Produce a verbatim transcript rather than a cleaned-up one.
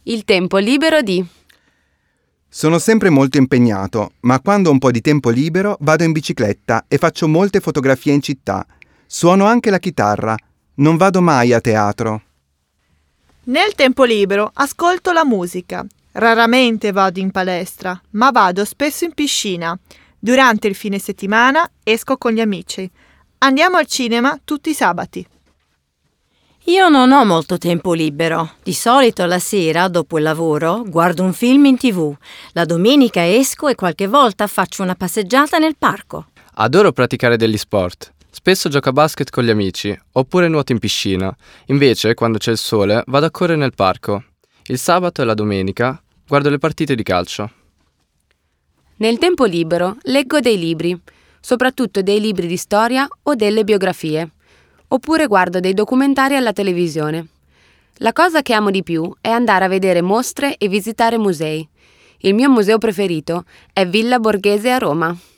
Il tempo libero di... Sono sempre molto impegnato, ma quando ho un po' di tempo libero vado in bicicletta e faccio molte fotografie in città. Suono anche la chitarra. Non vado mai a teatro. Nel tempo libero ascolto la musica. Raramente vado in palestra, ma vado spesso in piscina. Durante il fine settimana esco con gli amici. Andiamo al cinema tutti i sabati. Io non ho molto tempo libero. Di solito la sera, dopo il lavoro, guardo un film in tivù. La domenica esco e qualche volta faccio una passeggiata nel parco. Adoro praticare degli sport. Spesso gioco a basket con gli amici, oppure nuoto in piscina. Invece, quando c'è il sole, vado a correre nel parco. Il sabato e la domenica guardo le partite di calcio. Nel tempo libero leggo dei libri, soprattutto dei libri di storia o delle biografie. Oppure guardo dei documentari alla televisione. La cosa che amo di più è andare a vedere mostre e visitare musei. Il mio museo preferito è Villa Borghese a Roma.